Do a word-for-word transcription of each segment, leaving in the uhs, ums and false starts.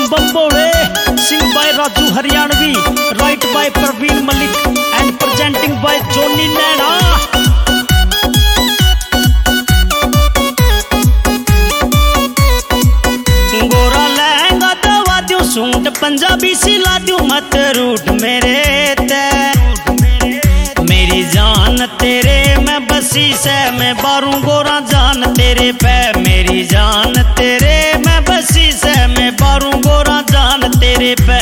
बम बम बोले sing by Raju Haryanvi, write by Praveen Malik and presenting by Joni Naina. गोरा लहंगा दवा दूं, सूट पंजाबी सिला दूं, मत रूठ मेरे ते। मेरी जान तेरे मैं बसी से मैं बारूं गोरा जान तेरे पे। मेरी जान तेरे मैं बसी से मैं बारूं गोरा जान तेरे पे।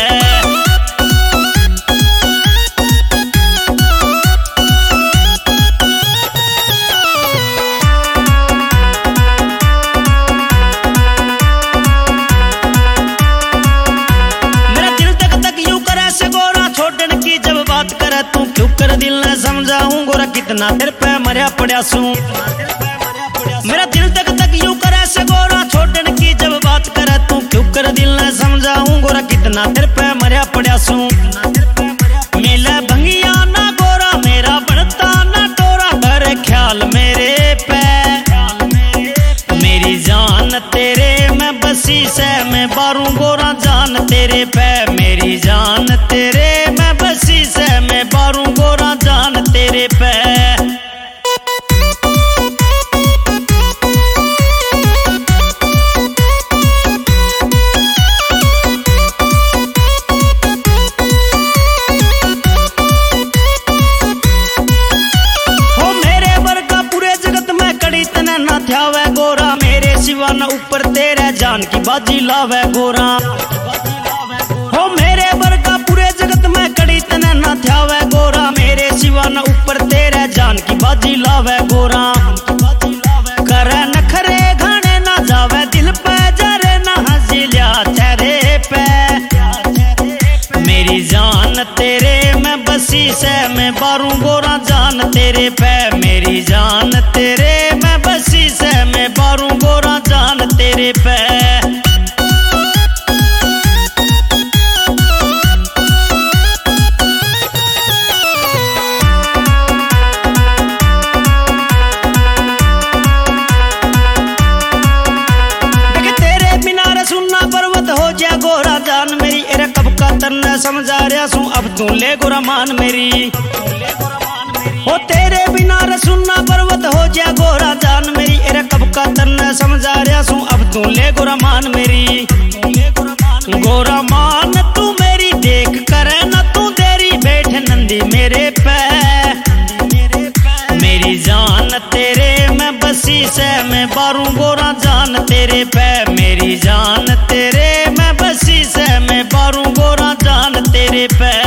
तू क्यों कर दिल न समझाऊं गोरा कितना तेरे पे मरिया पड़ा सू। मेरा दिल तक तक यूं करे से गोरा छोड़न की जब बात करे। तू क्यों कर दिल न समझाऊं गोरा कितना तेरे पे मरिया पड़ा सू। मिले भंगिया ना गोरा मेरा बनता ना टोरा, कर ख्याल मेरे पे। मेरी जान तेरे मैं बसी से मैं बारूं गोरा जान तेरे पे। मेरी जान तेरे मैं बसी से मैं बारूं गोरा जान तेरे पे। हो मेरे वर्गा पूरे जगत में कड़ी तना ना ध्यावे गोरा। मेरे सिवा न ऊपर तेरे जान की बाजी लावे गोरा। हो मेरे वर्गा पूरे जगत में कड़ी तना ना ध्यावे गोरा। मेरे सिवा न ऊपर तेरे जान की बाजी लावे गोरा। करे नखरे घाने ना जावे दिल पे जरे ना हंसी लिया तेरे पे। मेरी जान तेरे मैं बसी से मैं बारूं गोरा जान तेरे पे। मेरी जान तेरे मैं बसी से मैं बारूं गोरा जान तेरे पे। गोरा जान मेरी एरे कब का तन्ने समझा रहा सू, अब तू ले गोरा मान मेरी। हो तेरे बिना रे सुनना पर्वत हो जा गोरा जान मेरी एरे कब का तन्ने समझा रहा सू, अब तू ले गोरा मान मेरी। गोरा मान तू मेरी देख करे ना तू देरी बैठ नंदी मेरे पे। मेरी जान तेरे मैं बसी से मैं बारूं गोरा जान तेरे पे। मेरी जान तेरे मैं बसी से मैं बारूं गोरा जान तेरे पे।